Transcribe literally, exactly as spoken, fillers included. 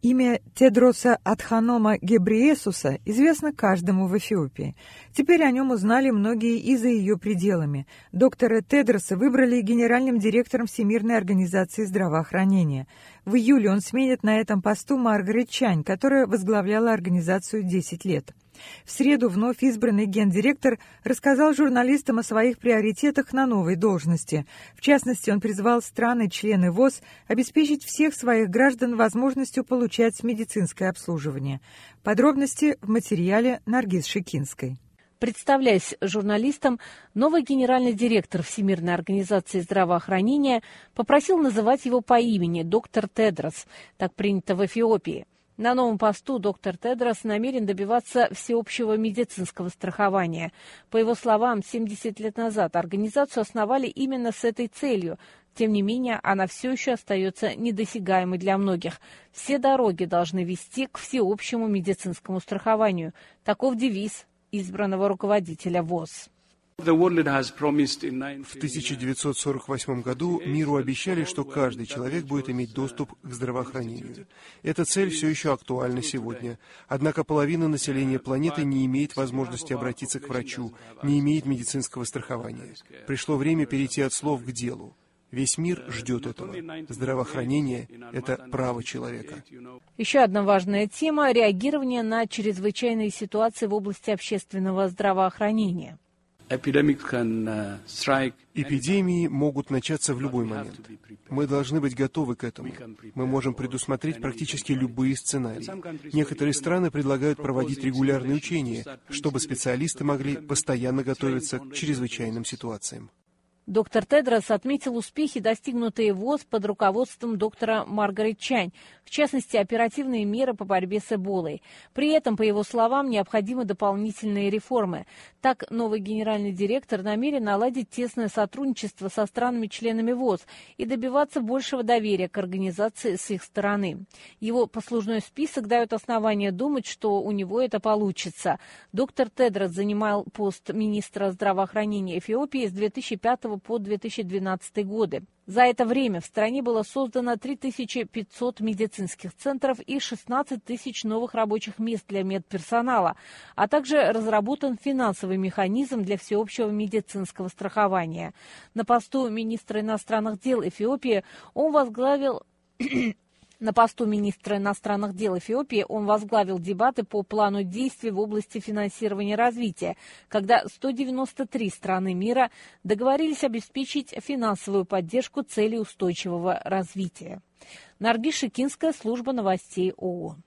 Имя Тедроса Адханома Гебрейесуса известно каждому в Эфиопии. Теперь о нем узнали многие и за ее пределами. Доктора Тедроса выбрали генеральным директором Всемирной организации здравоохранения. В июле он сменит на этом посту Маргарет Чань, которая возглавляла организацию десять лет. В среду вновь избранный гендиректор рассказал журналистам о своих приоритетах на новой должности. В частности, он призвал страны-члены ВОЗ обеспечить всех своих граждан возможностью получать медицинское обслуживание. Подробности в материале Наргиз Шикинской. Представляясь журналистам, новый генеральный директор Всемирной организации здравоохранения попросил называть его по имени доктор Тедрос. Так принято в Эфиопии. На новом посту доктор Тедрос намерен добиваться всеобщего медицинского страхования. По его словам, семьдесят лет назад организацию основали именно с этой целью. Тем не менее, она все еще остается недосягаемой для многих. Все дороги должны вести к всеобщему медицинскому страхованию. Таков девиз избранного руководителя ВОЗ. В тысяча девятьсот сорок восьмом году миру обещали, что каждый человек будет иметь доступ к здравоохранению. Эта цель все еще актуальна сегодня. Однако половина населения планеты не имеет возможности обратиться к врачу, не имеет медицинского страхования. Пришло время перейти от слов к делу. Весь мир ждет этого. Здравоохранение – это право человека. Еще одна важная тема – реагирование на чрезвычайные ситуации в области общественного здравоохранения. Эпидемии могут начаться в любой момент. Мы должны быть готовы к этому. Мы можем предусмотреть практически любые сценарии. Некоторые страны предлагают проводить регулярные учения, чтобы специалисты могли постоянно готовиться к чрезвычайным ситуациям. Доктор Тедрос отметил успехи, достигнутые ВОЗ под руководством доктора Маргарет Чань, в частности, оперативные меры по борьбе с Эболой. При этом, по его словам, необходимы дополнительные реформы. Так, новый генеральный директор намерен наладить тесное сотрудничество со странами-членами ВОЗ и добиваться большего доверия к организации с их стороны. Его послужной список дает основания думать, что у него это получится. Доктор Тедрос занимал пост министра здравоохранения Эфиопии с две тысячи пятого по две тысячи двенадцатый годы. За это время в стране было создано три тысячи пятьсот медицинских центров и шестнадцать тысяч новых рабочих мест для медперсонала, а также разработан финансовый механизм для всеобщего медицинского страхования. На посту министра иностранных дел Эфиопии он возглавил... На посту министра иностранных дел Эфиопии он возглавил дебаты по плану действий в области финансирования развития, когда сто девяносто три страны мира договорились обеспечить финансовую поддержку целей устойчивого развития. Наргиз Шикинская, служба новостей ООН.